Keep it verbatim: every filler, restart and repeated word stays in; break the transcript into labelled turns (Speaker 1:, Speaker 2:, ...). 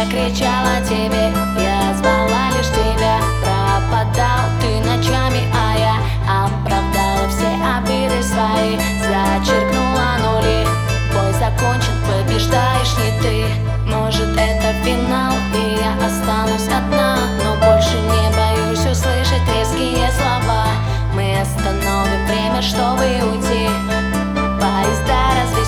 Speaker 1: я кричала тебе, я звала лишь тебя. Пропадал ты ночами, а я оправдала все обиды свои, зачеркнула нули. Бой закончен, побеждаешь не ты. Может, это финал, и я останусь одна, но больше не боюсь услышать резкие слова. Мы остановим время, чтобы уйти. Поезда разве